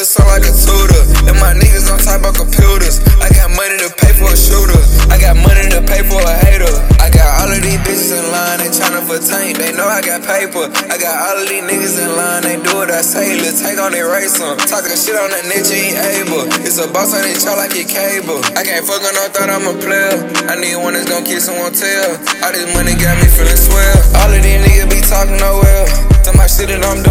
sound like a tutor. And my niggas on top of computers. I got money to pay for a shooter. I got money to pay for a hater. I got all of these bitches in line, they tryna for tank. They know I got paper. I got all of these niggas in line, they do what I say. Let's take on their race on. Talking shit on that niche, you ain't able. It's a boss on his chart like your cable. I can't fuck on no thought I'm a player. I need one that's gon' kiss and won't tell. All this money got me feeling swell. All of these niggas be talking nowhere. Tell my shit that I'm